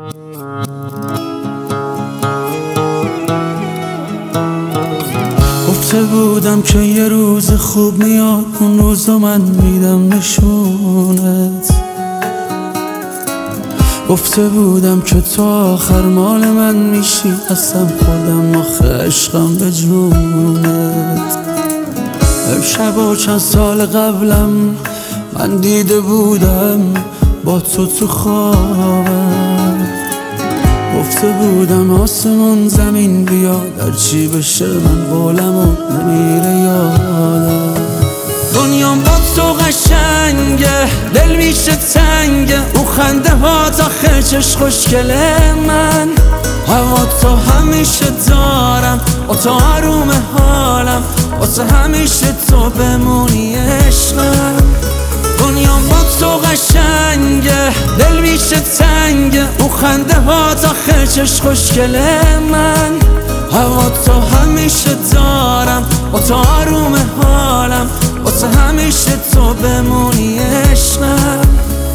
گفته بودم که یه روز خوب میاد، اون روزا من میدم نشونت. گفته بودم که تا آخر مال من میشی، اصلا خودم آخه عشقم به جونت. امشب و چند سال قبلم من دیده بودم با تو خوابم. گفته بودم آسمون زمین بیاد، هرچی بشه من قولمو نمیره یادم. دنیام با تو قشنگه، دل میشه تنگه، او خنده ها تا خرچش خوشگله من. هوا تو همیشه دارم، با تو آروم حالم، واسه همیشه تو بمونی عشقم. دنیام با تو قشنگه، دل میشه تنگه، او خنده ها تا خرچش خوشگله من. هوا تو همیشه دارم، با تو آروم حالم، واسه همیشه تو بمونی عشقم.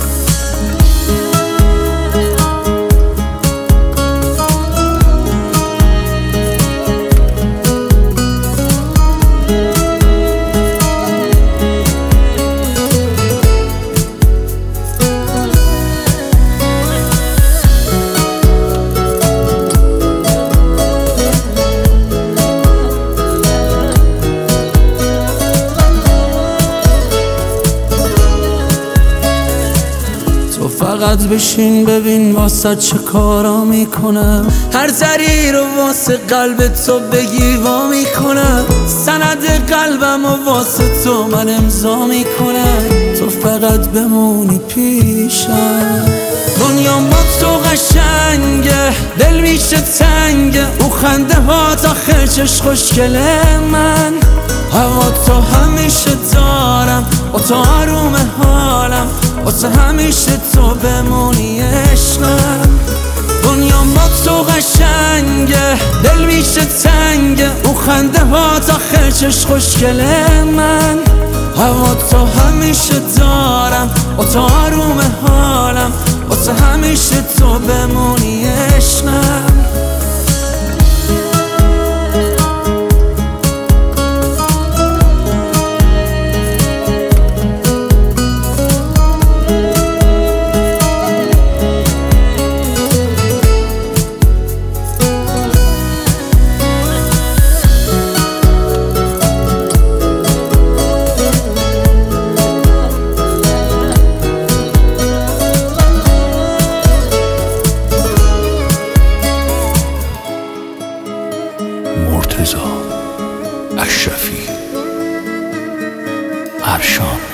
فقط بشین ببین واسه چه کارا میکنم، هر ذری رو واسه قلب تو بگی وا میکنم. سند قلبم و واسه تو من امضا میکنم، تو فقط بمونی پیشم. دنیام با تو قشنگه، دل میشه تنگه، او خنده ها تا خرچش خوشگله من. هوا تو همیشه دارم، با تو آروم حالم، واسه همیشه تو بمونی عشقم. دنیام با تو قشنگه، دل میشه تنگه، او خنده ها تا خرچش خوشگله من. هوا تو همیشه دارم، با تو آروم حالم، واسه همیشه تو بمونی عشقم. مرتضی اشرفی ارشان.